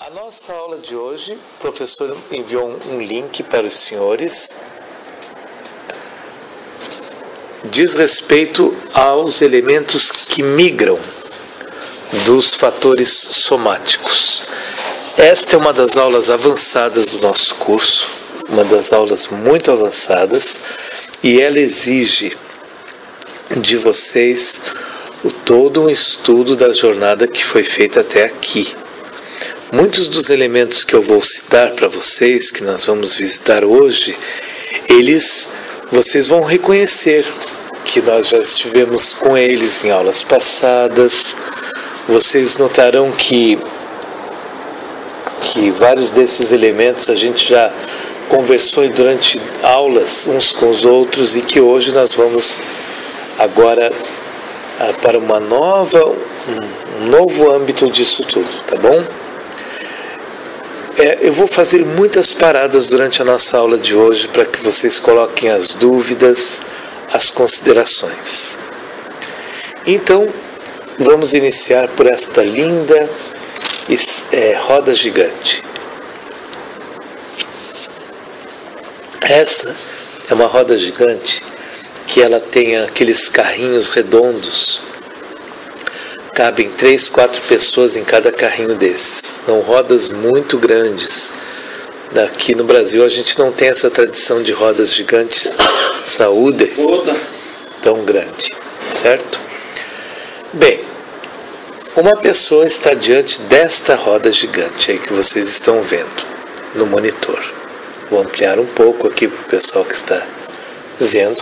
A nossa aula de hoje, o professor enviou um link para os senhores. Diz respeito aos elementos que migram dos fatores somáticos. Esta é uma das aulas avançadas do nosso curso, uma das aulas muito avançadas, e ela exige de vocês todo um estudo da jornada que foi feita até aqui. Muitos dos elementos que eu vou citar para vocês, que nós vamos visitar hoje, vocês vão reconhecer que nós já estivemos com eles em aulas passadas. Vocês notarão que vários desses elementos a gente já conversou durante aulas uns com os outros e que hoje nós vamos agora para um novo âmbito disso tudo, tá bom? Eu vou fazer muitas paradas durante a nossa aula de hoje para que vocês coloquem as dúvidas, as considerações. Então, vamos iniciar por esta linda roda gigante. Essa é uma roda gigante que ela tem aqueles carrinhos redondos. Cabem 3, 4 pessoas em cada carrinho desses. São rodas muito grandes. Aqui no Brasil a gente não tem essa tradição de rodas gigantes, saúde, tão grande, certo? Bem, uma pessoa está diante desta roda gigante aí que vocês estão vendo no monitor. Vou ampliar um pouco aqui para o pessoal que está vendo.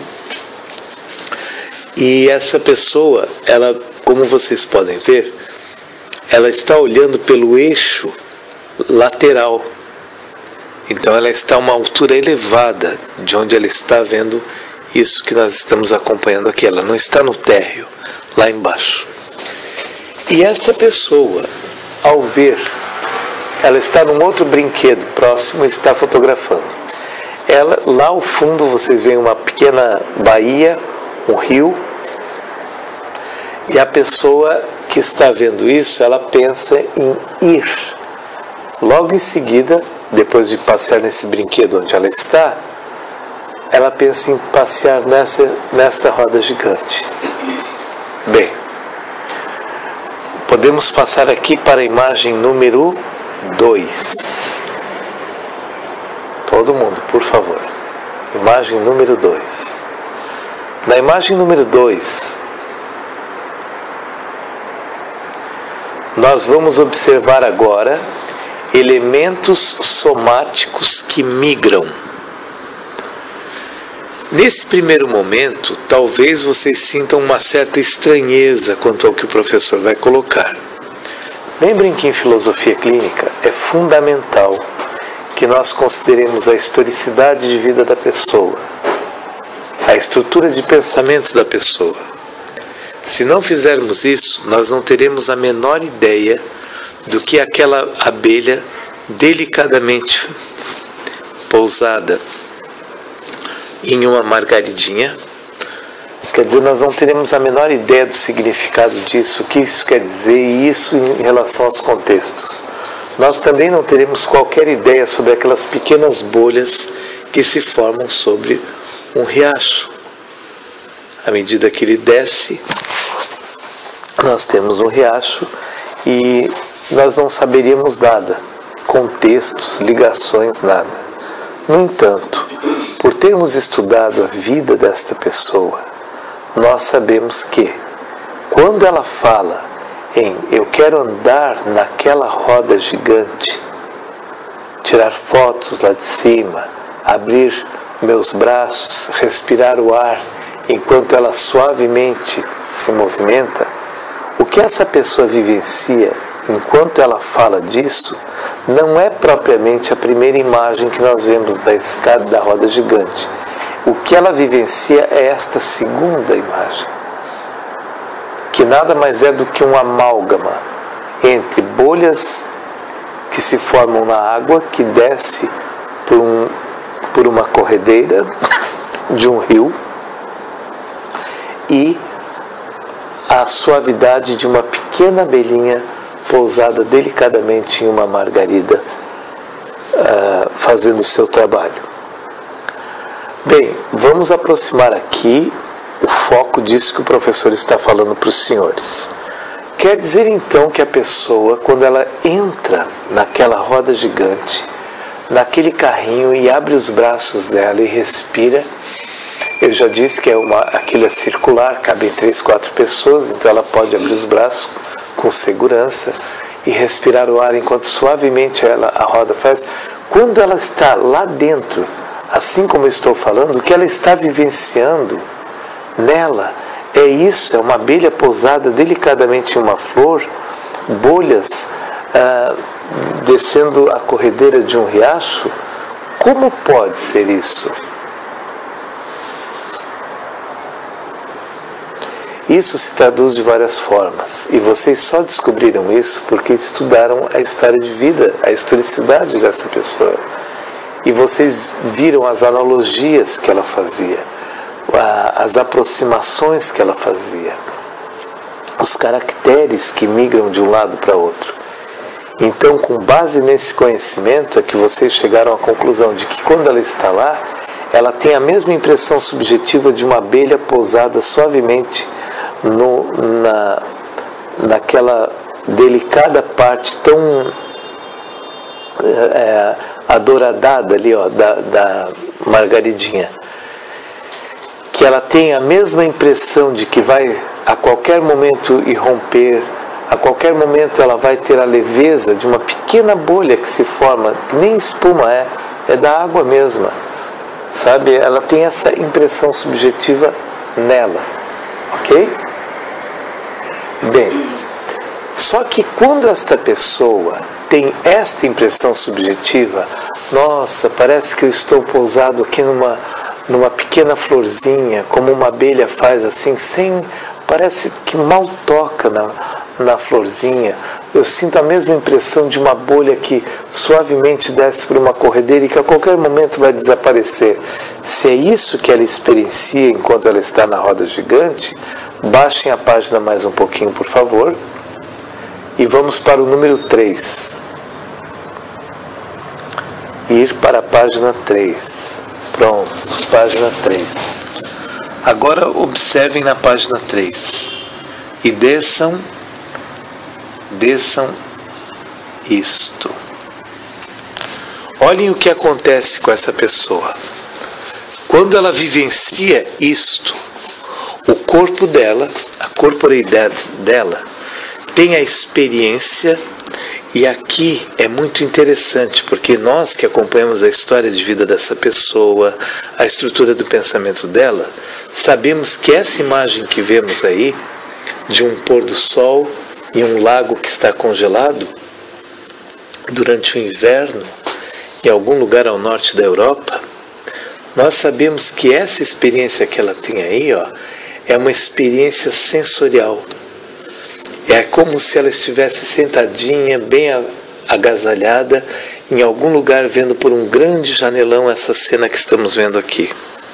E essa pessoa, ela, como vocês podem ver, ela está olhando pelo eixo lateral. Então ela está a uma altura elevada de onde ela está vendo isso que nós estamos acompanhando aqui. Ela não está no térreo, lá embaixo. E esta pessoa, ao ver, ela está num outro brinquedo próximo e está fotografando. Lá ao fundo vocês veem uma pequena baía, um rio, e a pessoa que está vendo isso, ela pensa em ir. Logo em seguida, depois de passear nesse brinquedo onde ela está, ela pensa em passear nesta roda gigante. Bem, podemos passar aqui para a imagem número 2. Todo mundo, por favor. Imagem número 2. Na imagem número 2, nós vamos observar agora elementos somáticos que migram. Nesse primeiro momento, talvez vocês sintam uma certa estranheza quanto ao que o professor vai colocar. Lembrem que em filosofia clínica é fundamental que nós consideremos a historicidade de vida da pessoa, a estrutura de pensamento da pessoa. Se não fizermos isso, nós não teremos a menor ideia do que aquela abelha delicadamente pousada em uma margaridinha. Quer dizer, nós não teremos a menor ideia do significado disso, o que isso quer dizer, e isso em relação aos contextos. Nós também não teremos qualquer ideia sobre aquelas pequenas bolhas que se formam sobre um riacho. À medida que ele desce, nós temos um riacho e nós não saberíamos nada, contextos, ligações, nada. No entanto, por termos estudado a vida desta pessoa, nós sabemos que, quando ela fala em eu quero andar naquela roda gigante, tirar fotos lá de cima, abrir meus braços, respirar o ar enquanto ela suavemente se movimenta, o que essa pessoa vivencia enquanto ela fala disso não é propriamente a primeira imagem que nós vemos da escada da roda gigante. O que ela vivencia é esta segunda imagem, que nada mais é do que um amálgama entre bolhas que se formam na água, que desce por uma corredeira de um rio, e a suavidade de uma pequena abelhinha pousada delicadamente em uma margarida, fazendo o seu trabalho. Bem, vamos aproximar aqui o foco disso que o professor está falando para os senhores. Quer dizer então que a pessoa, quando ela entra naquela roda gigante, naquele carrinho e abre os braços dela e respira, eu já disse que aquilo é circular, cabem 3, 4 pessoas, então ela pode abrir os braços com segurança e respirar o ar enquanto suavemente a roda faz. Quando ela está lá dentro, assim como eu estou falando, o que ela está vivenciando nela é isso, é uma abelha pousada delicadamente em uma flor, bolhas descendo a corredeira de um riacho. Como pode ser isso? Isso se traduz de várias formas, e vocês só descobriram isso porque estudaram a história de vida, a historicidade dessa pessoa. E vocês viram as analogias que ela fazia, as aproximações que ela fazia, os caracteres que migram de um lado para outro. Então, com base nesse conhecimento, é que vocês chegaram à conclusão de que quando ela está lá, ela tem a mesma impressão subjetiva de uma abelha pousada suavemente naquela delicada parte tão adoradada ali, da margaridinha, que ela tem a mesma impressão de que vai a qualquer momento irromper, a qualquer momento ela vai ter a leveza de uma pequena bolha que se forma, que nem espuma é da água mesma, sabe? Ela tem essa impressão subjetiva nela, ok? Bem, só que quando esta pessoa tem esta impressão subjetiva, nossa, parece que eu estou pousado aqui numa pequena florzinha, como uma abelha faz assim, parece que mal toca na florzinha. Eu sinto a mesma impressão de uma bolha que suavemente desce por uma corredeira e que a qualquer momento vai desaparecer. Se é isso que ela experiencia enquanto ela está na roda gigante, baixem a página mais um pouquinho, por favor, e vamos para o número 3. Ir para a página 3. Pronto, página 3. Agora observem na página 3 e desçam isto. Olhem o que acontece com essa pessoa. Quando ela vivencia isto, o corpo dela, a corporeidade dela, tem a experiência. E aqui é muito interessante, porque nós que acompanhamos a história de vida dessa pessoa, a estrutura do pensamento dela, sabemos que essa imagem que vemos aí, de um pôr do sol e um lago que está congelado, durante o inverno, em algum lugar ao norte da Europa, nós sabemos que essa experiência que ela tem aí, é uma experiência sensorial. É como se ela estivesse sentadinha, bem agasalhada, em algum lugar, vendo por um grande janelão essa cena que estamos vendo aqui.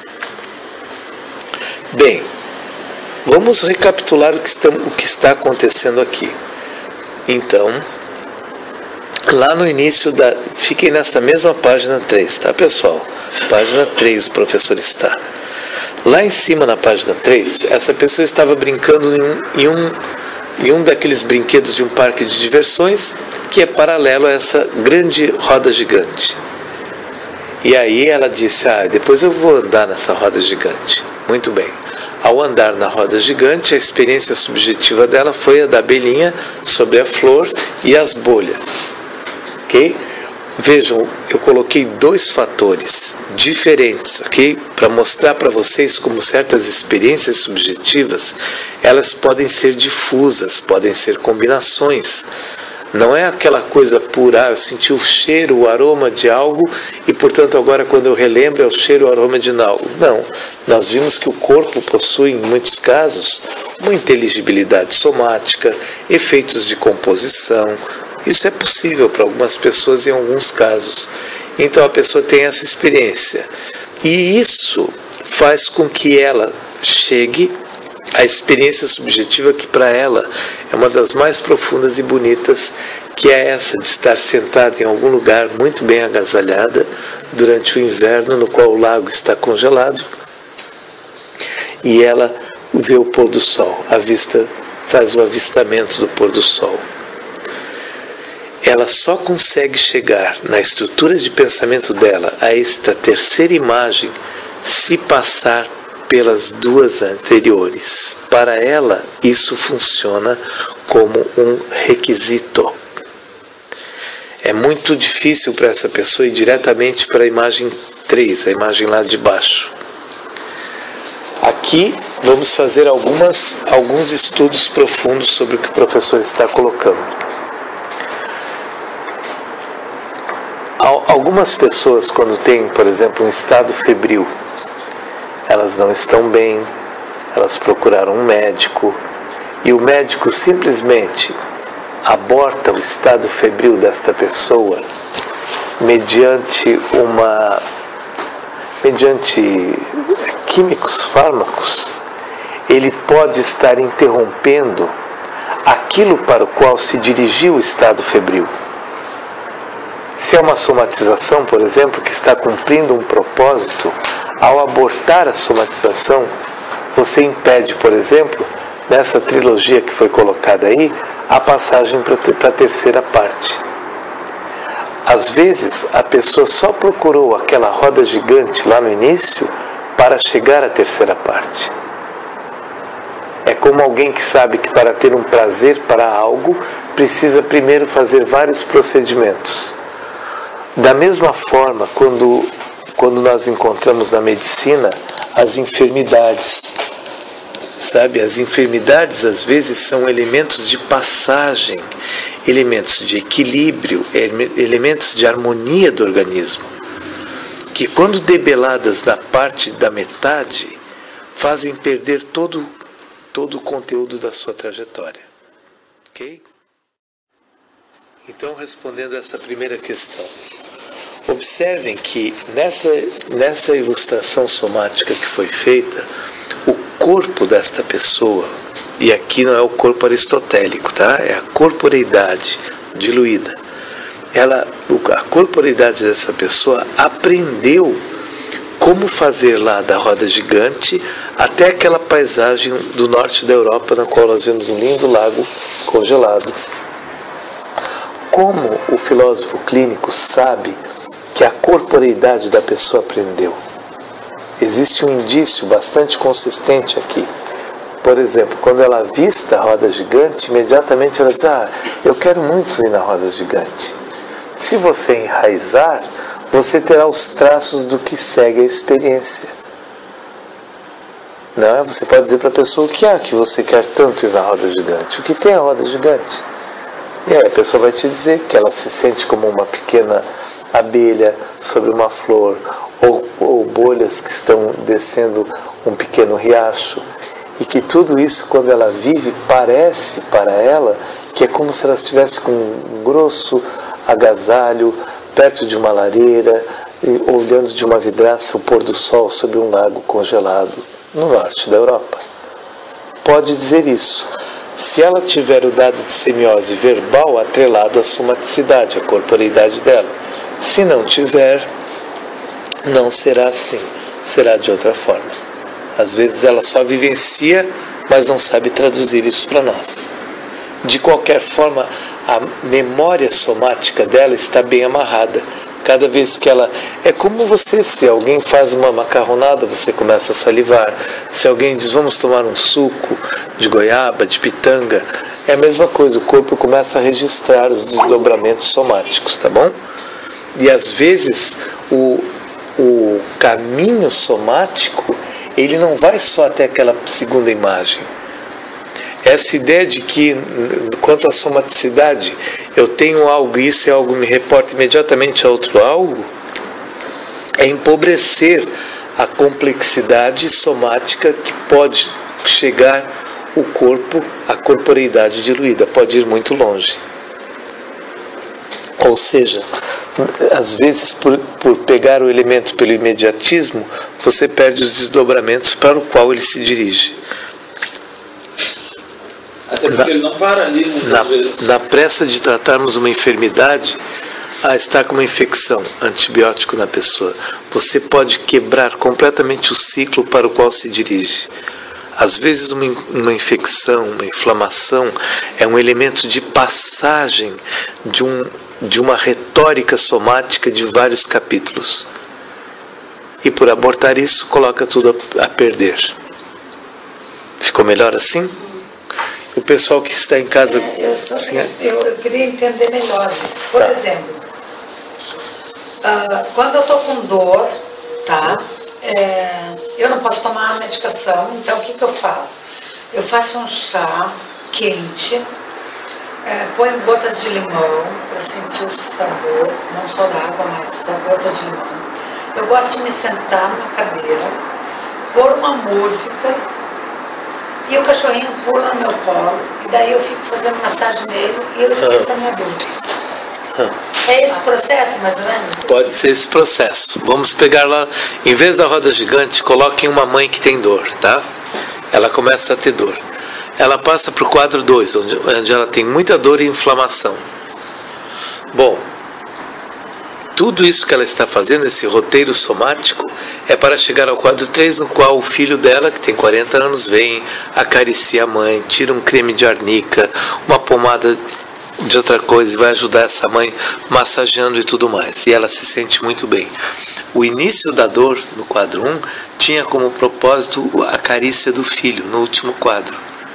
Bem, vamos recapitular o que está acontecendo aqui. Então, lá no início fiquem nessa mesma página 3, tá, pessoal? Página 3 o professor está. Lá em cima na página 3, essa pessoa estava brincando em um daqueles brinquedos de um parque de diversões que é paralelo a essa grande roda gigante. E aí ela disse, depois eu vou andar nessa roda gigante. Muito bem. Ao andar na roda gigante, a experiência subjetiva dela foi a da abelhinha sobre a flor e as bolhas. Ok? Vejam, eu coloquei 2 fatores diferentes, ok? Para mostrar para vocês como certas experiências subjetivas, elas podem ser difusas, podem ser combinações. Não é aquela coisa pura, eu senti o cheiro, o aroma de algo e, portanto, agora quando eu relembro é o cheiro, o aroma de algo. Não, nós vimos que o corpo possui, em muitos casos, uma inteligibilidade somática, efeitos de composição. Isso é possível para algumas pessoas em alguns casos. Então a pessoa tem essa experiência. E isso faz com que ela chegue a experiência subjetiva que para ela é uma das mais profundas e bonitas, que é essa de estar sentada em algum lugar muito bem agasalhada durante o inverno, no qual o lago está congelado, e ela vê o pôr do sol, faz o avistamento do pôr do sol. Ela só consegue chegar na estrutura de pensamento dela a esta terceira imagem se passar pelas duas anteriores. Para ela, isso funciona como um requisito. É muito difícil para essa pessoa ir diretamente para a imagem 3, a imagem lá de baixo. Aqui vamos fazer alguns estudos profundos sobre o que o professor está colocando. Algumas pessoas, quando têm, por exemplo, um estado febril, elas não estão bem, elas procuraram um médico, e o médico simplesmente aborta o estado febril desta pessoa mediante químicos, fármacos. Ele pode estar interrompendo aquilo para o qual se dirigiu o estado febril. Se é uma somatização, por exemplo, que está cumprindo um propósito, ao abortar a somatização, você impede, por exemplo, nessa trilogia que foi colocada aí, a passagem para a terceira parte. Às vezes, a pessoa só procurou aquela roda gigante lá no início para chegar à terceira parte. É como alguém que sabe que para ter um prazer para algo, precisa primeiro fazer vários procedimentos. Da mesma forma, quando nós encontramos na medicina as enfermidades, sabe? As enfermidades às vezes são elementos de passagem, elementos de equilíbrio, elementos de harmonia do organismo, que quando debeladas na parte da metade, fazem perder todo o conteúdo da sua trajetória. Ok? Então, respondendo a essa primeira questão, observem que nessa ilustração somática que foi feita, o corpo desta pessoa, e aqui não é o corpo aristotélico, tá? É a corporeidade diluída. A corporeidade dessa pessoa aprendeu como fazer lá da roda gigante até aquela paisagem do norte da Europa, na qual nós vemos um lindo lago congelado. Como o filósofo clínico sabe que a corporeidade da pessoa aprendeu? Existe um indício bastante consistente aqui. Por exemplo, quando ela avista a roda gigante, imediatamente ela diz: eu quero muito ir na roda gigante. Se você enraizar, você terá os traços do que segue a experiência. Não é? Você pode dizer para a pessoa o que há que você quer tanto ir na roda gigante. O que tem a roda gigante? E aí a pessoa vai te dizer que ela se sente como uma pequena abelha sobre uma flor, ou bolhas que estão descendo um pequeno riacho, e que tudo isso, quando ela vive, parece para ela que é como se ela estivesse com um grosso agasalho perto de uma lareira, olhando de uma vidraça o pôr do sol sobre um lago congelado no norte da Europa. Pode dizer isso, se ela tiver o dado de semiose verbal atrelado à somaticidade, à corporeidade dela. Se não tiver, não será assim, será de outra forma. Às vezes ela só vivencia, mas não sabe traduzir isso para nós. De qualquer forma, a memória somática dela está bem amarrada. Cada vez que ela... É como você, se alguém faz uma macarronada, você começa a salivar. Se alguém diz, vamos tomar um suco de goiaba, de pitanga, é a mesma coisa, o corpo começa a registrar os desdobramentos somáticos, tá bom? E às vezes o caminho somático, ele não vai só até aquela segunda imagem. Essa ideia de que, quanto à somaticidade, eu tenho algo, isso é algo, me reporta imediatamente a outro algo, é empobrecer a complexidade somática que pode chegar o corpo, a corporeidade diluída, pode ir muito longe. Ou seja, às vezes por pegar o elemento pelo imediatismo, você perde os desdobramentos para o qual ele se dirige. Até porque ele não para ali muitas vezes. Na pressa de tratarmos uma enfermidade, está com uma infecção, antibiótico na pessoa, você pode quebrar completamente o ciclo para o qual se dirige. Às vezes uma infecção, uma inflamação é um elemento de passagem de uma retórica somática de vários capítulos. E por abortar isso, coloca tudo a perder. Ficou melhor assim? O pessoal que está em casa... Eu queria entender melhor isso. Por exemplo, quando eu estou com dor, tá? Eu não posso tomar a medicação, então o que eu faço? Eu faço um chá quente, ponho gotas de limão para sentir o sabor, não só da água, mas da gota de limão. Eu gosto de me sentar numa cadeira, pôr uma música e o cachorrinho pula no meu colo e daí eu fico fazendo massagem nele e eu esqueço a minha dor. É esse processo, mais ou menos? Pode ser esse processo. Vamos pegar lá, em vez da roda gigante, coloquem uma mãe que tem dor, tá? Ela começa a ter dor. Ela passa para o quadro 2, onde ela tem muita dor e inflamação. Bom, tudo isso que ela está fazendo, esse roteiro somático, é para chegar ao quadro 3, no qual o filho dela, que tem 40 anos, vem, acaricia a mãe, tira um creme de arnica, uma pomada de outra coisa e vai ajudar essa mãe massageando e tudo mais. E ela se sente muito bem. O início da dor, no quadro 1, tinha como propósito a carícia do filho, no último quadro,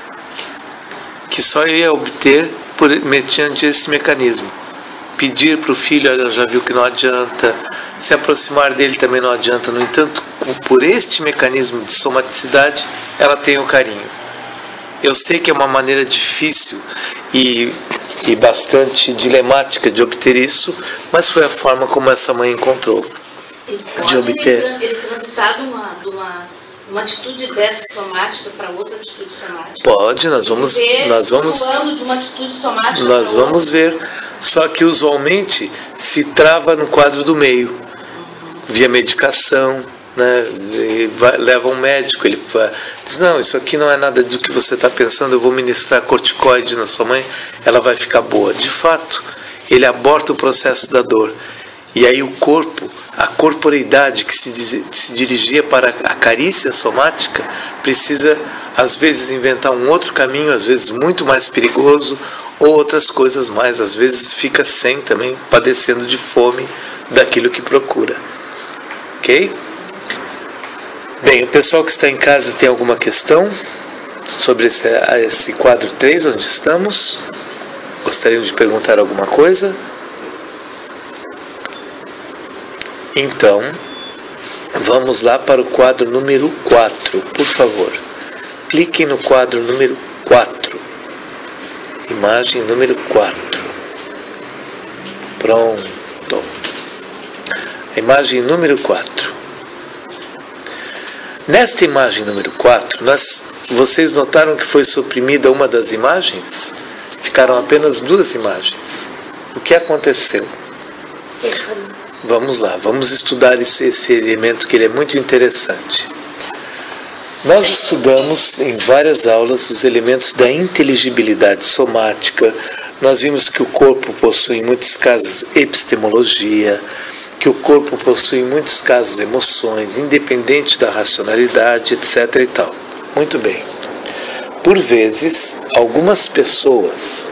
que só ia obter mediante esse mecanismo. Pedir para o filho, ela já viu que não adianta, se aproximar dele também não adianta. No entanto, por este mecanismo de somaticidade, ela tem o carinho. Eu sei que é uma maneira difícil e bastante dilemática de obter isso, mas foi a forma como essa mãe encontrou de obter. Ele transitar de uma atitude dessa somática para outra atitude somática? Pode, nós vamos de uma atitude somática nós vamos ver. Só que usualmente se trava no quadro do meio, via medicação, né? Leva um médico, ele diz, não, isso aqui não é nada do que você está pensando, eu vou ministrar corticoide na sua mãe, ela vai ficar boa. De fato, ele aborta o processo da dor. E aí o corpo, a corporeidade que se dirigia para a carícia somática, precisa às vezes inventar um outro caminho, às vezes muito mais perigoso, ou outras coisas mais, às vezes fica sem também, padecendo de fome daquilo que procura. Ok? Bem, o pessoal que está em casa tem alguma questão sobre esse quadro 3 onde estamos? Gostariam de perguntar alguma coisa? Então, vamos lá para o quadro número 4, por favor. Cliquem no quadro número 4. Imagem número 4. Pronto. Imagem número 4. Nesta imagem número 4, vocês notaram que foi suprimida uma das imagens? Ficaram apenas 2 imagens. O que aconteceu? Vamos lá, vamos estudar esse elemento que ele é muito interessante. Nós estudamos em várias aulas os elementos da inteligibilidade somática. Nós vimos que o corpo possui em muitos casos epistemologia, que o corpo possui em muitos casos emoções, independente da racionalidade, etc. e tal. Muito bem. Por vezes, algumas pessoas,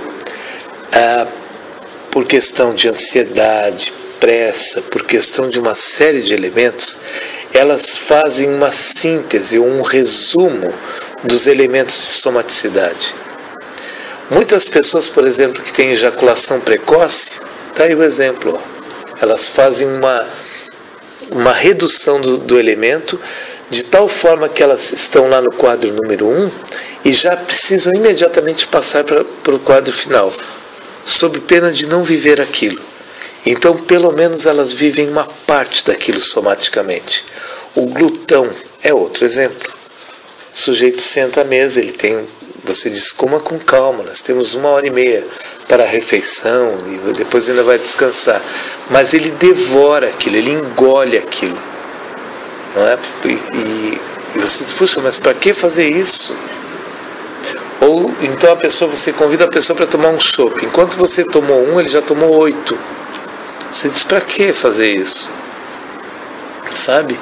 por questão de ansiedade, pressa, por questão de uma série de elementos, elas fazem uma síntese ou um resumo dos elementos de somaticidade. Muitas pessoas, por exemplo, que têm ejaculação precoce, está aí o exemplo, elas fazem uma redução do elemento, de tal forma que elas estão lá no quadro número 1 e já precisam imediatamente passar para o quadro final, sob pena de não viver aquilo. Então, pelo menos elas vivem uma parte daquilo somaticamente. O glutão é outro exemplo. O sujeito senta à mesa, você diz, coma com calma, nós temos 1h30 para a refeição e depois ainda vai descansar. Mas ele devora aquilo, ele engole aquilo. Não é? E você diz, puxa, mas para que fazer isso? Ou então você convida a pessoa para tomar um chopp. Enquanto você tomou um, ele já tomou 8. Você diz, para que fazer isso? Sabe?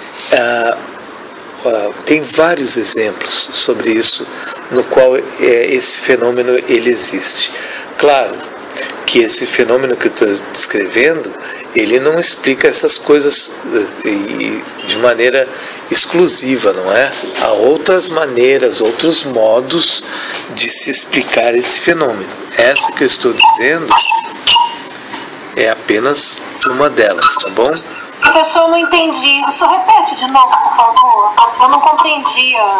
Tem vários exemplos sobre isso, no qual esse fenômeno ele existe. Claro que esse fenômeno que eu estou descrevendo, ele não explica essas coisas de maneira exclusiva, não é? Há outras maneiras, outros modos de se explicar esse fenômeno. Essa que eu estou dizendo é apenas uma delas, tá bom? Professor, eu não entendi. O senhor repete de novo, por favor? Eu não compreendia.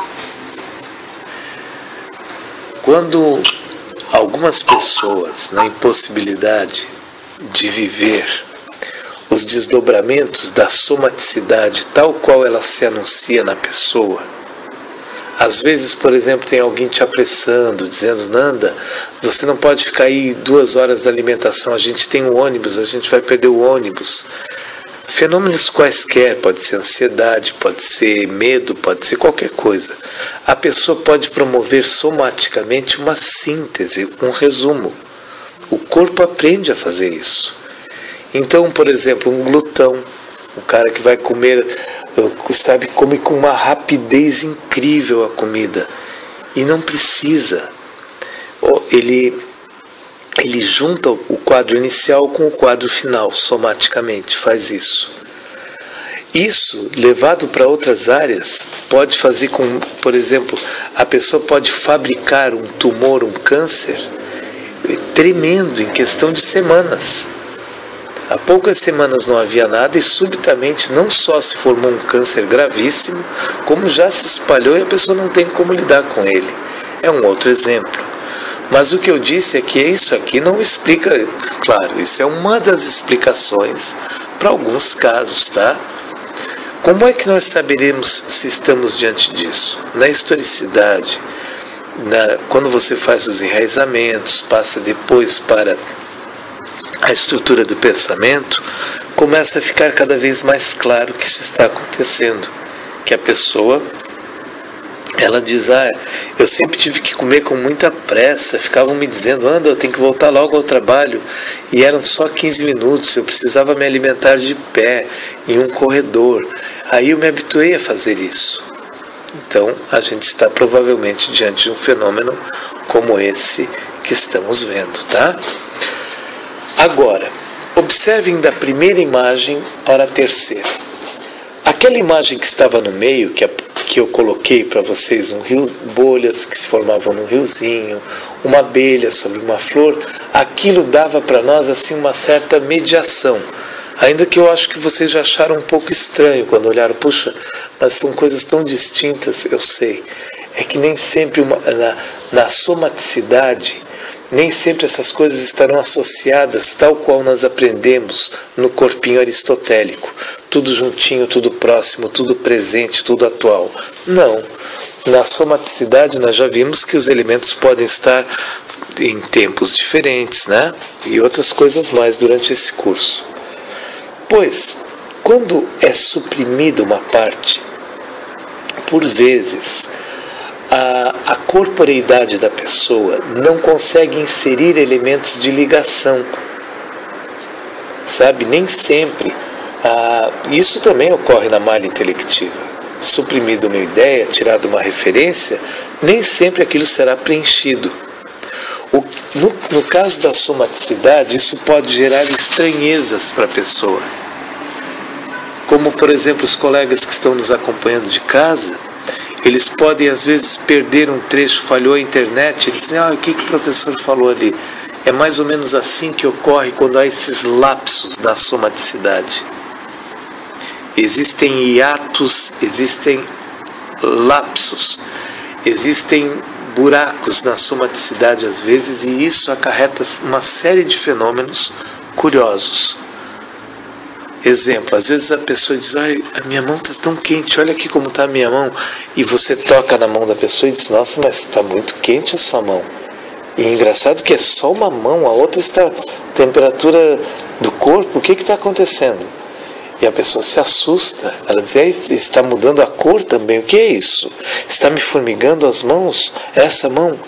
Quando algumas pessoas, na impossibilidade de viver os desdobramentos da somaticidade tal qual ela se anuncia na pessoa, às vezes, por exemplo, tem alguém te apressando, dizendo, Nanda, você não pode ficar aí 2 horas da alimentação, a gente tem um ônibus, a gente vai perder o ônibus. Fenômenos quaisquer, pode ser ansiedade, pode ser medo, pode ser qualquer coisa. A pessoa pode promover somaticamente uma síntese, um resumo. O corpo aprende a fazer isso. Então, por exemplo, um glutão, um cara que vai comer, sabe, come com uma rapidez incrível a comida e não precisa. Ele junta o quadro inicial com o quadro final, somaticamente, faz isso. Isso, levado para outras áreas, pode fazer com, por exemplo, a pessoa pode fabricar um tumor, um câncer, tremendo em questão de semanas. Há poucas semanas não havia nada e subitamente não só se formou um câncer gravíssimo, como já se espalhou e a pessoa não tem como lidar com ele. É um outro exemplo. Mas o que eu disse é que isso aqui não explica, claro, isso é uma das explicações para alguns casos, tá? Como é que nós saberemos se estamos diante disso? Na historicidade, quando você faz os enraizamentos, passa depois para a estrutura do pensamento, começa a ficar cada vez mais claro que isso está acontecendo, que a pessoa, ela diz, eu sempre tive que comer com muita pressa, ficavam me dizendo, anda, eu tenho que voltar logo ao trabalho, e eram só 15 minutos, eu precisava me alimentar de pé, em um corredor, aí eu me habituei a fazer isso. Então, a gente está provavelmente diante de um fenômeno como esse que estamos vendo, tá? Agora, observem da primeira imagem para a terceira. Aquela imagem que estava no meio, que eu coloquei para vocês, bolhas que se formavam num riozinho, uma abelha sobre uma flor, aquilo dava para nós assim uma certa mediação. Ainda que eu acho que vocês já acharam um pouco estranho quando olharam, puxa, mas são coisas tão distintas, eu sei. É que nem sempre na somaticidade, nem sempre essas coisas estarão associadas tal qual nós aprendemos no corpinho aristotélico. Tudo juntinho, tudo próximo, tudo presente, tudo atual. Não. Na somaticidade nós já vimos que os elementos podem estar em tempos diferentes, né? E outras coisas mais durante esse curso. Pois, quando é suprimida uma parte, por vezes, a corporeidade da pessoa não consegue inserir elementos de ligação, sabe? Nem sempre. Isso também ocorre na malha intelectiva. Suprimida uma ideia, tirada uma referência, nem sempre aquilo será preenchido. No caso da somaticidade, isso pode gerar estranhezas para a pessoa. Como, por exemplo, os colegas que estão nos acompanhando de casa, eles podem, às vezes, perder um trecho, falhou a internet, eles dizem, o que o professor falou ali? É mais ou menos assim que ocorre quando há esses lapsos da somaticidade. Existem hiatos, existem lapsos, existem buracos na somaticidade às vezes, e isso acarreta uma série de fenômenos curiosos. Exemplo, às vezes a pessoa diz, a minha mão está tão quente, olha aqui como está a minha mão, e você toca na mão da pessoa e diz, nossa, mas está muito quente a sua mão. E é engraçado que é só uma mão, a outra está temperatura do corpo, o que está acontecendo? E a pessoa se assusta, ela diz, está mudando a cor também, o que é isso? Está me formigando as mãos? Essa mão?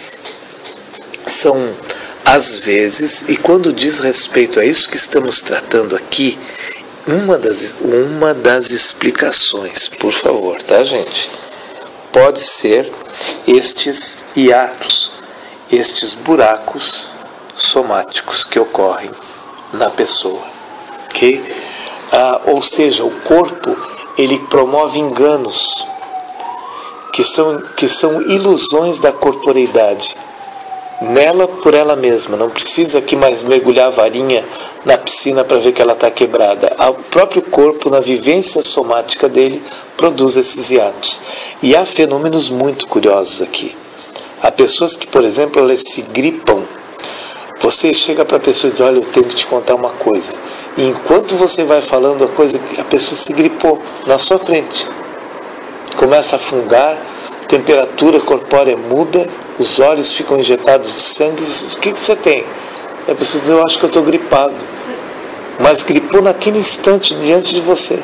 São, às vezes, e quando diz respeito a isso que estamos tratando aqui, uma das explicações, por favor, tá, gente? Pode ser estes hiatos, estes buracos somáticos que ocorrem na pessoa, ok? Ou seja, o corpo, ele promove enganos, que são ilusões da corporeidade, nela por ela mesma. Não precisa aqui mais mergulhar a varinha na piscina para ver que ela está quebrada. O próprio corpo, na vivência somática dele, produz esses hiatos. E há fenômenos muito curiosos aqui. Há pessoas que, por exemplo, elas se gripam. Você chega para a pessoa e diz, olha, eu tenho que te contar uma coisa. E enquanto você vai falando a coisa, a pessoa se gripou na sua frente. Começa a fungar, a temperatura corpórea muda, os olhos ficam injetados de sangue. O que você tem? E a pessoa diz, eu acho que eu estou gripado. Mas gripou naquele instante diante de você.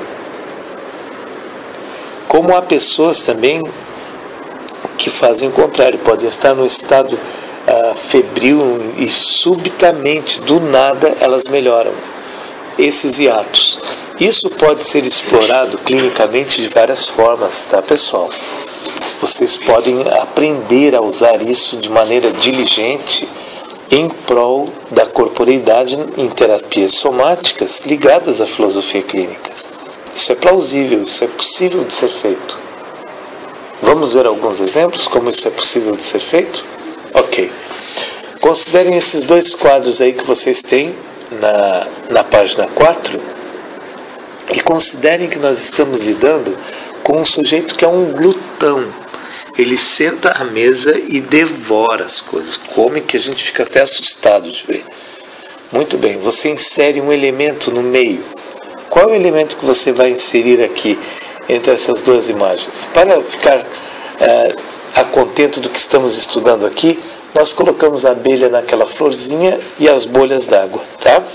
Como há pessoas também que fazem o contrário, podem estar no estado febril e subitamente, do nada, elas melhoram. Esses hiatos. Isso pode ser explorado clinicamente de várias formas, tá, pessoal? Vocês podem aprender a usar isso de maneira diligente em prol da corporeidade em terapias somáticas ligadas à filosofia clínica. Isso é plausível, isso é possível de ser feito. Vamos ver alguns exemplos como isso é possível de ser feito? Ok. Considerem esses dois quadros aí que vocês têm na página 4 e considerem que nós estamos lidando com um sujeito que é um glutão. Ele senta à mesa e devora as coisas, come, que a gente fica até assustado de ver. Muito bem, você insere um elemento no meio. Qual é o elemento que você vai inserir aqui entre essas duas imagens? Para ficar a contento do que estamos estudando aqui, nós colocamos a abelha naquela florzinha e as bolhas d'água, tá?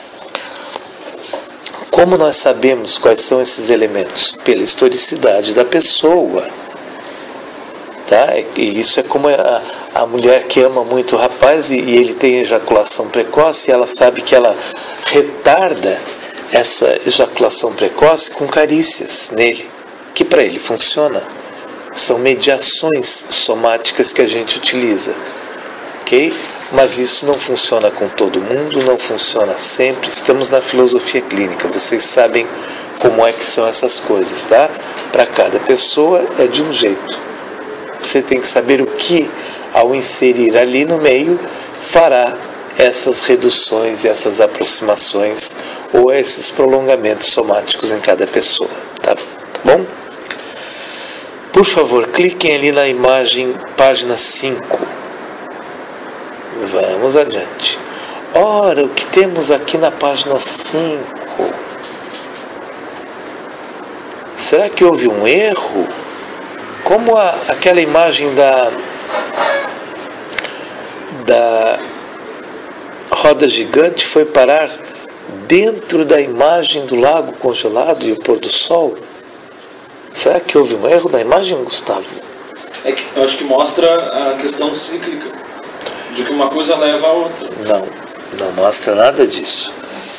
Como nós sabemos quais são esses elementos? Pela historicidade da pessoa. Tá? E isso é como a mulher que ama muito o rapaz e ele tem ejaculação precoce, e ela sabe que ela retarda essa ejaculação precoce com carícias nele, que para ele funciona. São mediações somáticas que a gente utiliza, ok? Mas isso não funciona com todo mundo, não funciona sempre. Estamos na filosofia clínica, vocês sabem como é que são essas coisas, tá? Para cada pessoa é de um jeito. Você tem que saber o que, ao inserir ali no meio, fará essas reduções e essas aproximações ou esses prolongamentos somáticos em cada pessoa, tá bom? Por favor, cliquem ali na imagem, página 5. Vamos adiante. Ora, o que temos aqui na página 5? Será que houve um erro? Como aquela imagem da roda gigante foi parar dentro da imagem do lago congelado e o pôr do sol? Será que houve um erro na imagem, Gustavo? Eu acho que mostra a questão cíclica, de que uma coisa leva a outra. Não mostra nada disso.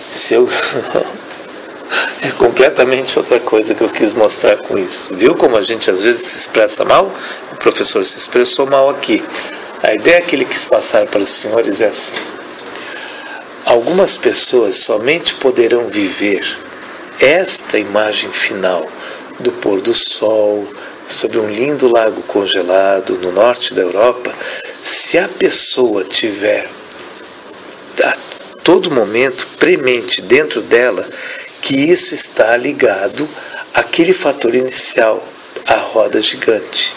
É completamente outra coisa que eu quis mostrar com isso. Viu como a gente às vezes se expressa mal? O professor se expressou mal aqui. A ideia que ele quis passar para os senhores é assim. Algumas pessoas somente poderão viver esta imagem final do pôr do sol sobre um lindo lago congelado no norte da Europa, se a pessoa tiver a todo momento premente dentro dela que isso está ligado àquele fator inicial, a roda gigante.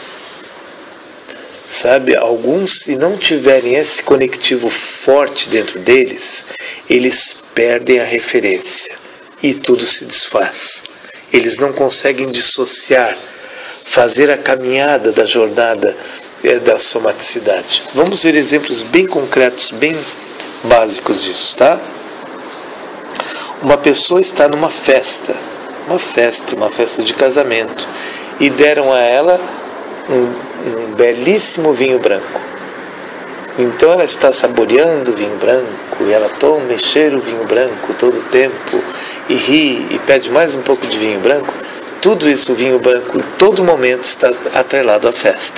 Sabe, alguns, se não tiverem esse conectivo forte dentro deles, eles perdem a referência e tudo se desfaz. Eles não conseguem dissociar, fazer a caminhada da jornada da somaticidade. Vamos ver exemplos bem concretos, bem básicos disso, tá? Uma pessoa está numa festa, uma festa de casamento, e deram a ela um belíssimo vinho branco. Então ela está saboreando o vinho branco, e ela toma e cheira o vinho branco todo o tempo, e ri, e pede mais um pouco de vinho branco. Tudo isso, o vinho branco, em todo momento está atrelado à festa.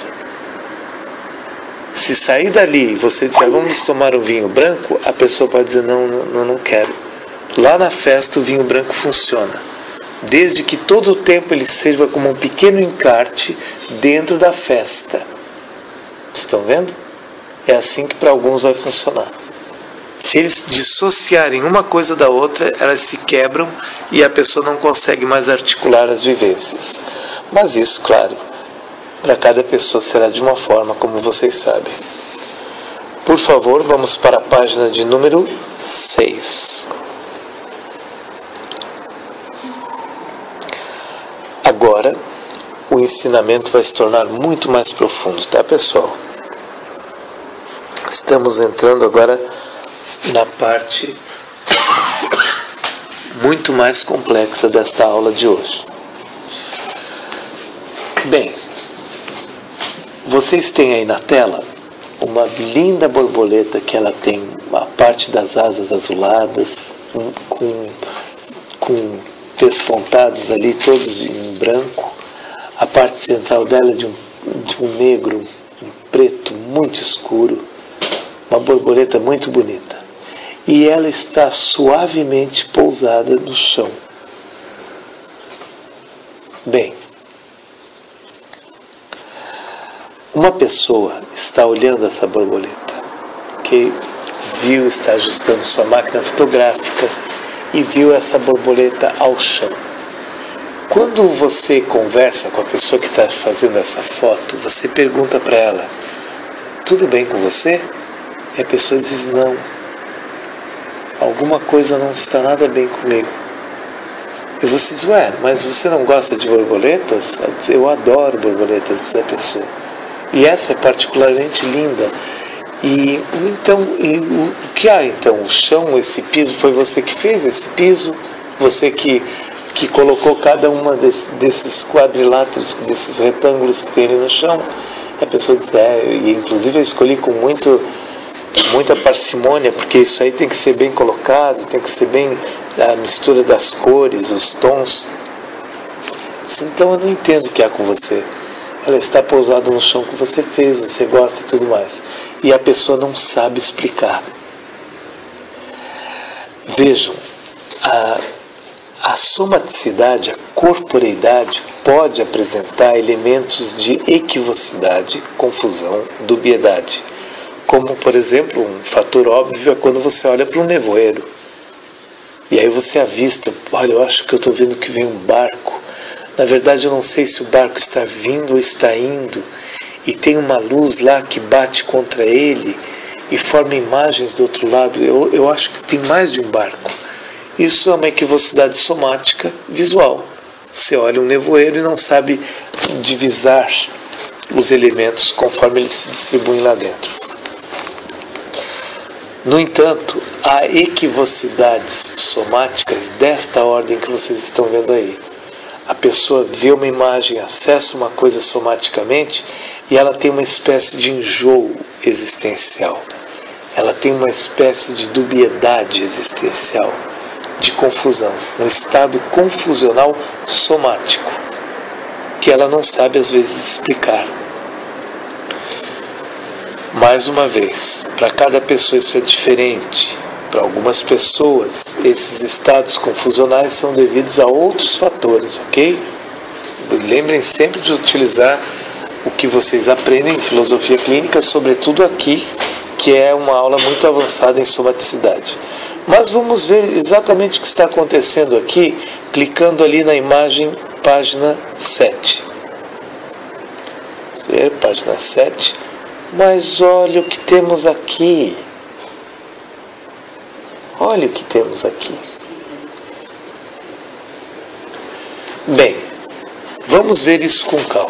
Se sair dali e você disser, vamos tomar um vinho branco, a pessoa pode dizer, não quero. Lá na festa o vinho branco funciona, desde que todo o tempo ele sirva como um pequeno encarte dentro da festa. Estão vendo? É assim que para alguns vai funcionar. Se eles dissociarem uma coisa da outra, elas se quebram e a pessoa não consegue mais articular as vivências. Mas isso, claro, para cada pessoa será de uma forma, como vocês sabem. Por favor, vamos para a página de número 6. Agora, o ensinamento vai se tornar muito mais profundo, tá, pessoal? Estamos entrando agora na parte muito mais complexa desta aula de hoje. Bem, vocês têm aí na tela uma linda borboleta que ela tem a parte das asas azuladas, com pespontados ali, todos em branco. A parte central dela é de um negro, um preto muito escuro. Uma borboleta muito bonita. E ela está suavemente pousada no chão. Bem, uma pessoa está olhando essa borboleta, que viu, está ajustando sua máquina fotográfica e viu essa borboleta ao chão. Quando você conversa com a pessoa que está fazendo essa foto, você pergunta para ela, tudo bem com você? E a pessoa diz, não, alguma coisa não está nada bem comigo. E você diz, mas você não gosta de borboletas? Ela diz, eu adoro borboletas, diz a pessoa. E essa é particularmente linda. E o que há então? O chão, esse piso, foi você que fez esse piso? Você que colocou cada uma desses quadriláteros, desses retângulos que tem ali no chão? E a pessoa diz, e inclusive eu escolhi com muita parcimônia, porque isso aí tem que ser bem colocado, tem que ser bem a mistura das cores, os tons. Então eu não entendo o que há com você. Ela está pousada no chão que você fez, você gosta e tudo mais. E a pessoa não sabe explicar. Vejam, a somaticidade, a corporeidade pode apresentar elementos de equivocidade, confusão, dubiedade. Como, por exemplo, um fator óbvio é quando você olha para um nevoeiro. E aí você avista, olha, eu acho que eu estou vendo que vem um barco. Na verdade, eu não sei se o barco está vindo ou está indo. E tem uma luz lá que bate contra ele e forma imagens do outro lado. Eu acho que tem mais de um barco. Isso é uma equivocidade somática visual. Você olha um nevoeiro e não sabe divisar os elementos conforme eles se distribuem lá dentro. No entanto, há equivocidades somáticas desta ordem que vocês estão vendo aí. A pessoa vê uma imagem, acessa uma coisa somaticamente e ela tem uma espécie de enjoo existencial. Ela tem uma espécie de dubiedade existencial, de confusão, um estado confusional somático, que ela não sabe às vezes explicar. Mais uma vez, para cada pessoa isso é diferente. Para algumas pessoas, esses estados confusionais são devidos a outros fatores, ok? Lembrem sempre de utilizar o que vocês aprendem em filosofia clínica, sobretudo aqui, que é uma aula muito avançada em somaticidade. Mas vamos ver exatamente o que está acontecendo aqui, clicando ali na imagem, página 7. Vamos ver, página 7. Mas olha o que temos aqui. Olha o que temos aqui. Bem, vamos ver isso com calma.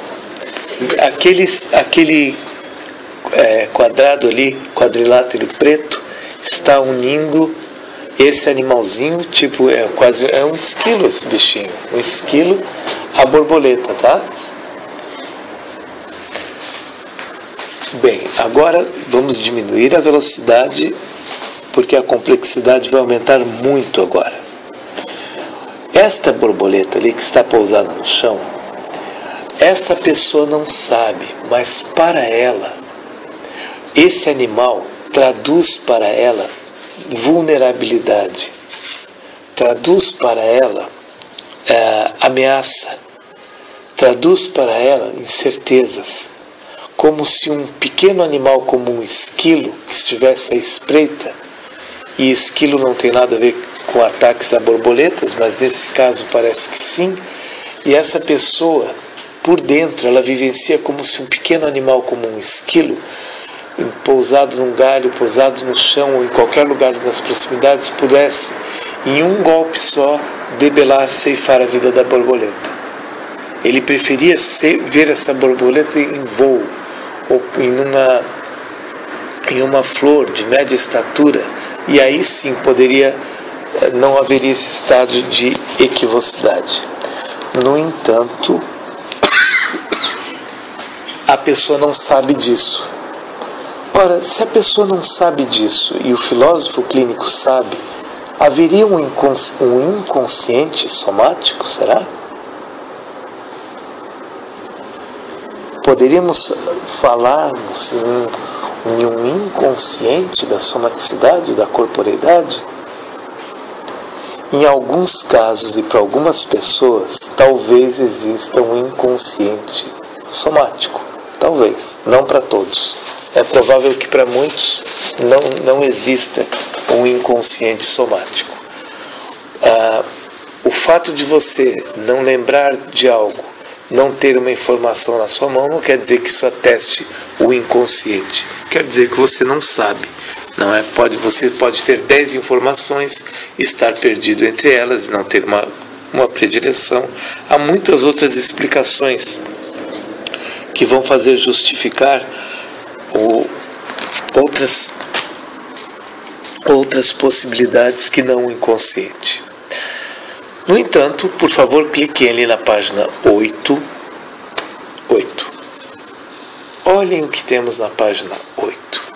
Aquele quadrado ali, quadrilátero preto, está unindo esse animalzinho, tipo, é um esquilo esse bichinho. Um esquilo, a borboleta, tá? Bem, agora vamos diminuir a velocidade, porque a complexidade vai aumentar muito agora. Esta borboleta ali que está pousada no chão, essa pessoa não sabe, mas para ela, esse animal traduz para ela vulnerabilidade, traduz para ela ameaça, traduz para ela incertezas, como se um pequeno animal como um esquilo que estivesse à espreita, e esquilo não tem nada a ver com ataques a borboletas, mas nesse caso parece que sim, e essa pessoa, por dentro, ela vivencia como se um pequeno animal como um esquilo, pousado num galho, pousado no chão ou em qualquer lugar nas proximidades, pudesse, em um golpe só, debelar, ceifar a vida da borboleta. Ele preferia ver essa borboleta em voo, ou em uma flor de média estatura, e aí sim não haveria esse estado de equivocidade. No entanto, a pessoa não sabe disso. Ora, se a pessoa não sabe disso e o filósofo clínico sabe, haveria um inconsciente somático, será? Poderíamos falarmos em um inconsciente da somaticidade, da corporeidade? Em alguns casos e para algumas pessoas, talvez exista um inconsciente somático. Talvez, não para todos. É provável que para muitos não exista um inconsciente somático. O fato de você não lembrar de algo, não ter uma informação na sua mão, não quer dizer que isso ateste o inconsciente. Quer dizer que você não sabe. Não é? Você pode ter 10 informações, estar perdido entre elas e não ter uma predileção. Há muitas outras explicações que vão fazer justificar outras possibilidades que não o inconsciente. No entanto, por favor, cliquem ali na página 8. Olhem o que temos na página 8.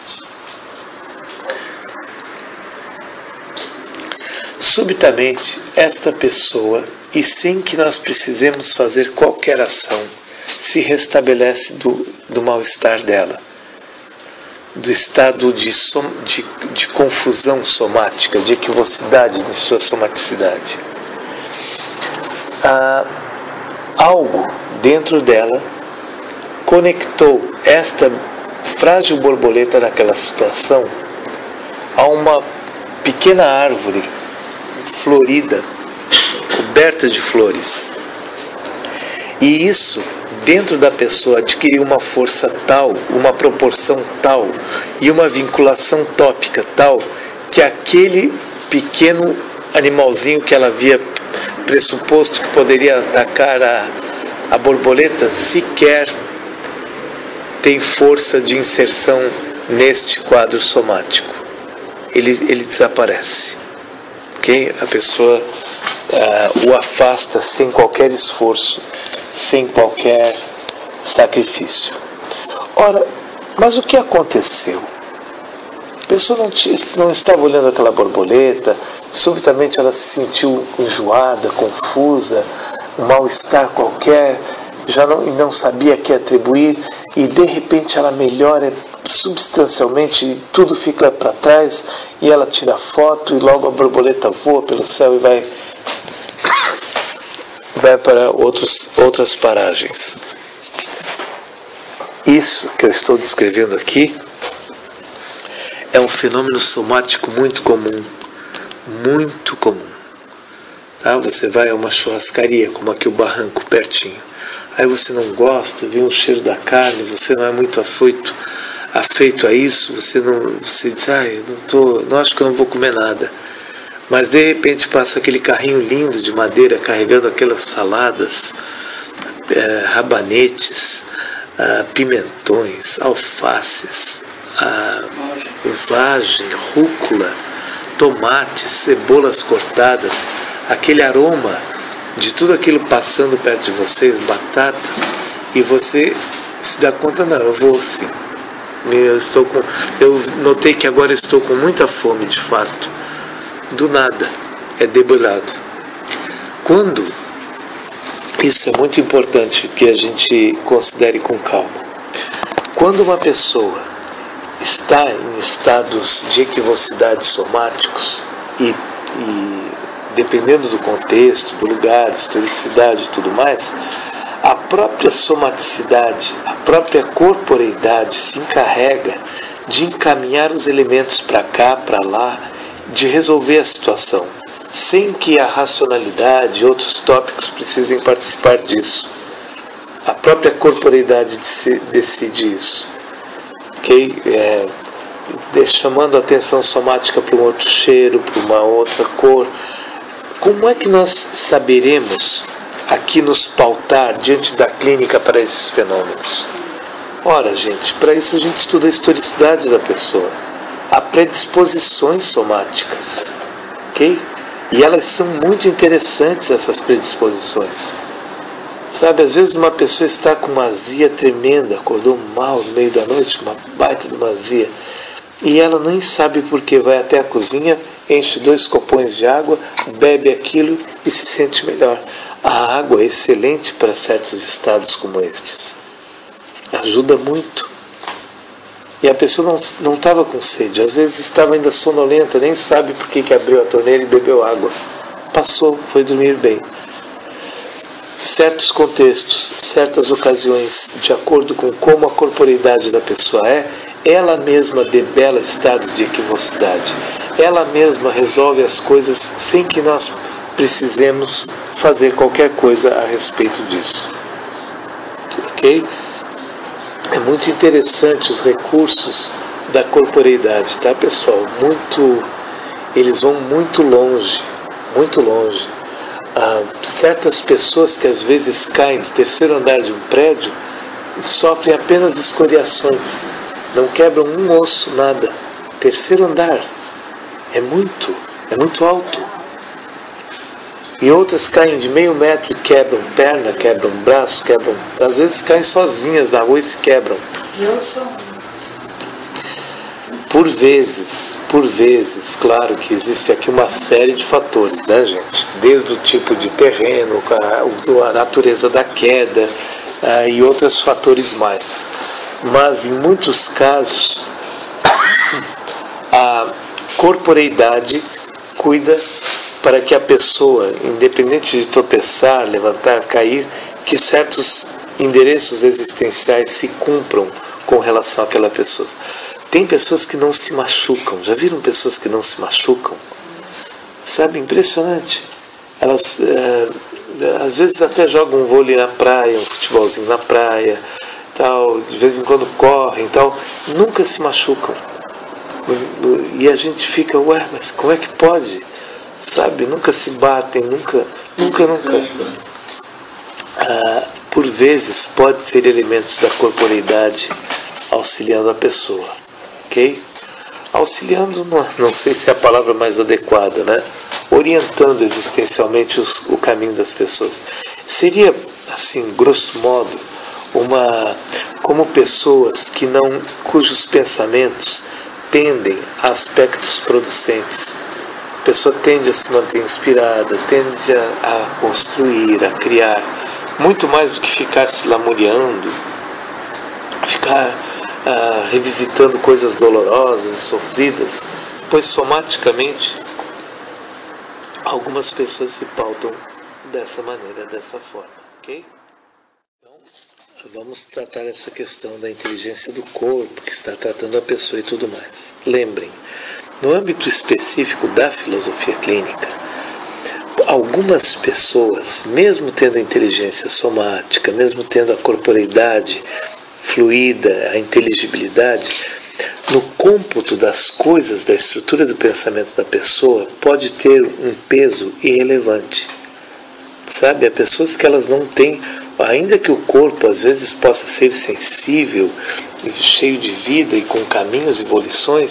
Subitamente, esta pessoa, e sem que nós precisemos fazer qualquer ação, se restabelece do mal-estar dela, do estado de confusão somática, de equivocidade de sua somaticidade. Algo dentro dela conectou esta frágil borboleta naquela situação a uma pequena árvore florida, coberta de flores. E isso, dentro da pessoa, adquiriu uma força tal, uma proporção tal e uma vinculação tópica tal, que aquele pequeno animalzinho que ela havia pressuposto que poderia atacar a borboleta sequer tem força de inserção neste quadro somático. Ele desaparece. Okay? A pessoa o afasta sem qualquer esforço, sem qualquer sacrifício. Ora, mas o que aconteceu? A pessoa não estava olhando aquela borboleta, subitamente ela se sentiu enjoada, confusa, um mal-estar qualquer, não sabia a que atribuir, e de repente ela melhora substancialmente, tudo fica para trás, e ela tira a foto, e logo a borboleta voa pelo céu e vai para outras paragens. Isso que eu estou descrevendo aqui é um fenômeno somático muito comum. Muito comum. Tá? Você vai a uma churrascaria, como aqui o barranco pertinho. Aí você não gosta, vê o cheiro da carne, você não é muito afeito a isso, você diz, não acho que eu não vou comer nada. Mas de repente passa aquele carrinho lindo de madeira carregando aquelas saladas, rabanetes, pimentões, alfaces, vagem, rúcula, tomates, cebolas cortadas, aquele aroma de tudo aquilo passando perto de vocês, batatas, e você se dá conta, não, eu vou sim. Eu notei que agora estou com muita fome, de fato. Do nada, é debulhado. Quando, isso é muito importante que a gente considere com calma. Quando uma pessoa está em estados de equivocidade somáticos e dependendo do contexto, do lugar, historicidade e tudo mais, a própria somaticidade, a própria corporeidade se encarrega de encaminhar os elementos para cá, para lá, de resolver a situação, sem que a racionalidade e outros tópicos precisem participar disso. A própria corporeidade decide isso. Okay? Chamando a atenção somática para um outro cheiro, para uma outra cor. Como é que nós saberemos aqui nos pautar diante da clínica para esses fenômenos? Ora, gente, para isso a gente estuda a historicidade da pessoa. Há predisposições somáticas, ok? E elas são muito interessantes, essas predisposições. Sabe, às vezes uma pessoa está com uma azia tremenda, acordou mal no meio da noite, uma baita de uma azia, e ela nem sabe por que, vai até a cozinha, enche 2 copões de água, bebe aquilo e se sente melhor. A água é excelente para certos estados como estes. Ajuda muito. E a pessoa não estava com sede, às vezes estava ainda sonolenta, nem sabe por que abriu a torneira e bebeu água. Passou, foi dormir bem. Certos contextos, certas ocasiões, de acordo com como a corporeidade da pessoa ela mesma debela estados de equivocidade. Ela mesma resolve as coisas sem que nós precisemos fazer qualquer coisa a respeito disso. Ok? É muito interessante os recursos da corporeidade, tá, pessoal? Eles vão muito longe, muito longe. Certas pessoas que às vezes caem do 3º andar de um prédio sofrem apenas escoriações, não quebram um osso, nada. 3º andar é muito alto. E outras caem de meio metro e quebram perna, quebram braço, às vezes caem sozinhas na rua e se quebram. Eu sou. Por vezes, claro que existe aqui uma série de fatores, né, gente? Desde o tipo de terreno, a natureza da queda e outros fatores mais. Mas em muitos casos, a corporeidade cuida para que a pessoa, independente de tropeçar, levantar, cair, que certos endereços existenciais se cumpram com relação àquela pessoa. Tem pessoas que não se machucam. Já viram pessoas que não se machucam? Sabe, impressionante. Elas às vezes até jogam um vôlei na praia, um futebolzinho na praia, tal, de vez em quando correm, tal, nunca se machucam. E a gente fica, mas como é que pode? Sabe, nunca se batem, nunca. Por vezes pode ser elementos da corporeidade auxiliando a pessoa, ok? Auxiliando, não sei se é a palavra mais adequada, né? Orientando existencialmente o caminho das pessoas. Seria, assim, grosso modo, como pessoas cujos pensamentos tendem a aspectos producentes. A pessoa tende a se manter inspirada, tende a construir, a criar, muito mais do que ficar se lamuriando, ficar revisitando coisas dolorosas e sofridas, pois somaticamente algumas pessoas se pautam dessa maneira, dessa forma, ok? Então, vamos tratar essa questão da inteligência do corpo, que está tratando a pessoa e tudo mais. Lembrem, no âmbito específico da filosofia clínica, algumas pessoas, mesmo tendo a inteligência somática, mesmo tendo a corporeidade fluida, a inteligibilidade, no cômputo das coisas, da estrutura do pensamento da pessoa, pode ter um peso irrelevante. Sabe, há pessoas que elas não têm, ainda que o corpo às vezes possa ser sensível, cheio de vida e com caminhos e volições,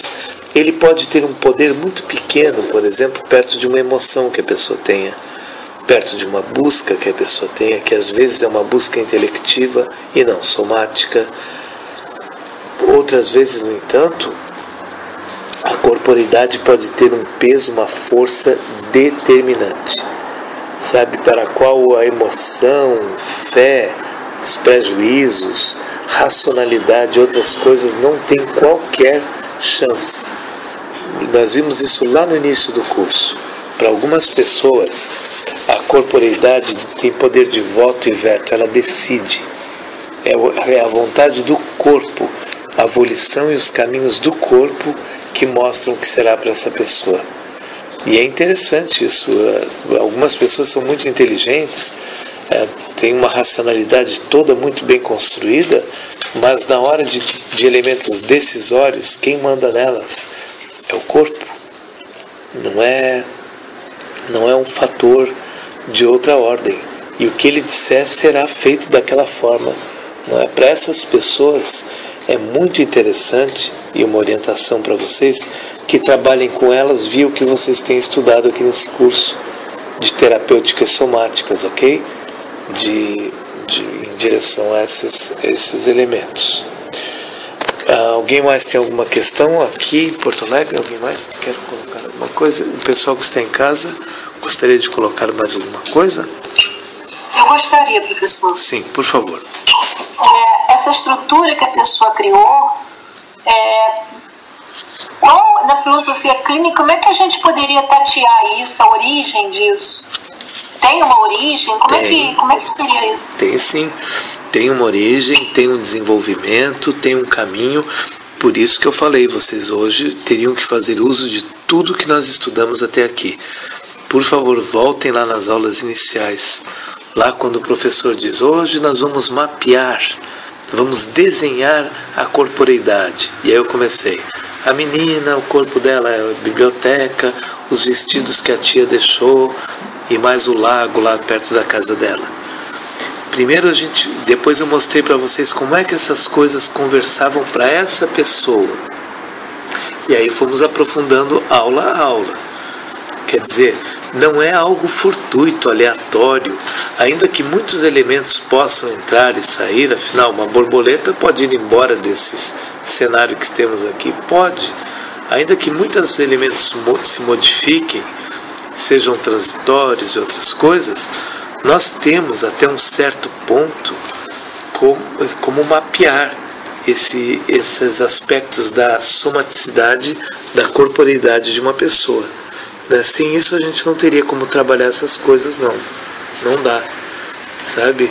ele pode ter um poder muito pequeno, por exemplo, perto de uma emoção que a pessoa tenha, perto de uma busca que a pessoa tenha, que às vezes é uma busca intelectiva e não somática. Outras vezes, no entanto, a corporeidade pode ter um peso, uma força determinante, sabe, para a qual a emoção, fé, os prejuízos, racionalidade e outras coisas não tem qualquer chance. Nós vimos isso lá no início do curso. Para algumas pessoas, a corporeidade tem poder de voto e veto, ela decide. É a vontade do corpo, a volição e os caminhos do corpo que mostram o que será para essa pessoa. E é interessante isso. Algumas pessoas são muito inteligentes, têm uma racionalidade toda muito bem construída, mas na hora de elementos decisórios, quem manda nelas é o corpo. Não é um fator de outra ordem. E o que ele disser será feito daquela forma. Não é? Para essas pessoas é muito interessante, e uma orientação para vocês, que trabalhem com elas via o que vocês têm estudado aqui nesse curso de terapêuticas somáticas, ok? Em direção a esses elementos. Alguém mais tem alguma questão aqui em Porto Alegre? Alguém mais quer colocar alguma coisa? O pessoal que está em casa gostaria de colocar mais alguma coisa? Eu gostaria, professor. Sim, por favor. Essa estrutura que a pessoa criou, na filosofia clínica, como é que a gente poderia tatear isso, a origem disso? Tem uma origem? Como é que seria isso? Tem sim. Tem uma origem, tem um desenvolvimento, tem um caminho. Por isso que eu falei, vocês hoje teriam que fazer uso de tudo que nós estudamos até aqui. Por favor, voltem lá nas aulas iniciais. Lá quando o professor diz, hoje nós vamos mapear, vamos desenhar a corporeidade. E aí eu comecei. A menina, o corpo dela é a biblioteca, os vestidos que a tia deixou e mais o lago lá perto da casa dela. Primeiro depois eu mostrei para vocês como é que essas coisas conversavam para essa pessoa. E aí fomos aprofundando aula a aula. Quer dizer, não é algo fortuito, aleatório, ainda que muitos elementos possam entrar e sair, afinal, uma borboleta pode ir embora desse cenário que temos aqui, pode, ainda que muitos elementos se modifiquem, sejam transitórios e outras coisas, nós temos até um certo ponto como mapear esses aspectos da somaticidade, da corporeidade de uma pessoa. Sem isso a gente não teria como trabalhar essas coisas, não dá, sabe?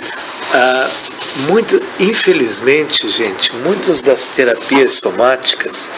Infelizmente, gente, muitas das terapias somáticas,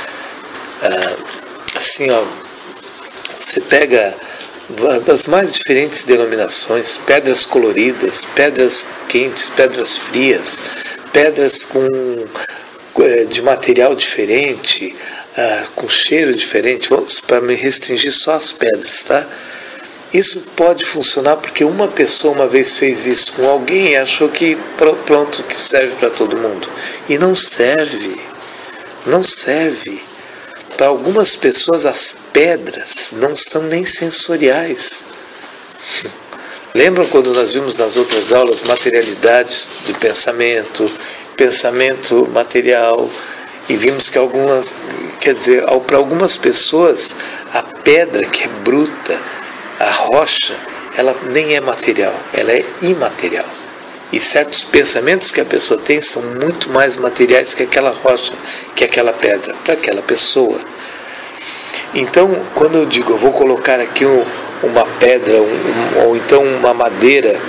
você pega das mais diferentes denominações, pedras coloridas, pedras quentes, pedras frias, pedras de material diferente, com cheiro diferente, para me restringir só as pedras, tá? Isso pode funcionar porque uma pessoa uma vez fez isso com alguém e achou que pronto, que serve para todo mundo. E não serve. Não serve. Para algumas pessoas as pedras não são nem sensoriais. Lembram quando nós vimos nas outras aulas materialidades do pensamento, pensamento material, e vimos que para algumas pessoas a pedra que é bruta, a rocha, ela nem é material, ela é imaterial. E certos pensamentos que a pessoa tem são muito mais materiais que aquela rocha, que aquela pedra, para aquela pessoa. Então, quando eu digo, eu vou colocar aqui uma pedra, ou então uma madeira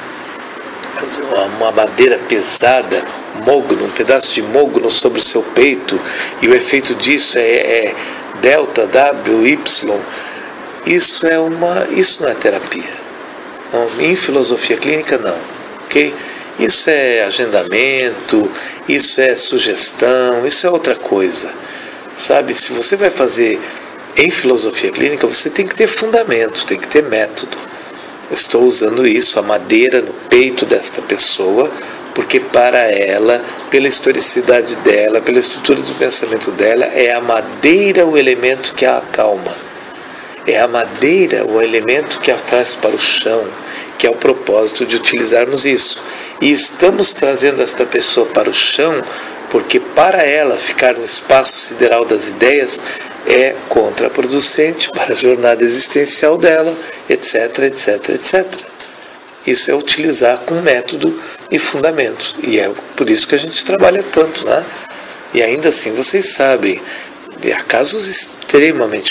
pesada, mogno, um pedaço de mogno sobre o seu peito, e o efeito disso é delta, W, Y, isso não é terapia. Não, em filosofia clínica não, ok? Isso é agendamento, isso é sugestão, isso é outra coisa, sabe? Se você vai fazer em filosofia clínica, você tem que ter fundamento, tem que ter método. Eu estou usando isso, a madeira no peito desta pessoa, porque para ela, pela historicidade dela, pela estrutura do pensamento dela, é a madeira o elemento que a acalma. É a madeira o elemento que a traz para o chão, que é o propósito de utilizarmos isso. E estamos trazendo esta pessoa para o chão porque para ela ficar no espaço sideral das ideias é contraproducente para a jornada existencial dela, etc, etc, etc. Isso é utilizar com método e fundamento. E é por isso que a gente trabalha tanto, né? E ainda assim, vocês sabem, há casos extremamente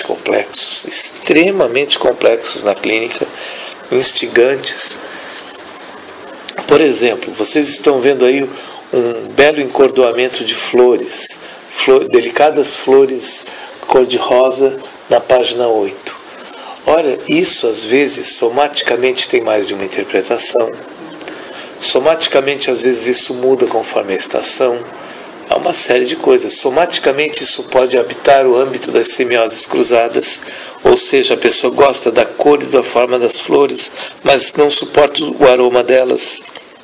complexos na clínica, instigantes. Por exemplo, vocês estão vendo aí um belo encordoamento de flores, delicadas flores cor-de-rosa na página 8. Olha, isso às vezes somaticamente tem mais de uma interpretação. Somaticamente às vezes isso muda conforme a estação. Há uma série de coisas. Somaticamente isso pode habitar o âmbito das semioses cruzadas, ou seja, a pessoa gosta da cor e da forma das flores, mas não suporta o aroma delas.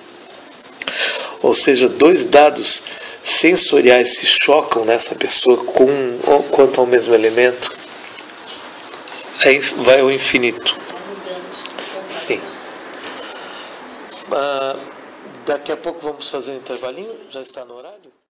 Ou seja, dois dados sensoriais se chocam nessa pessoa quanto ao mesmo elemento. Aí vai ao infinito. Sim. Daqui a pouco vamos fazer um intervalinho. Já está no horário?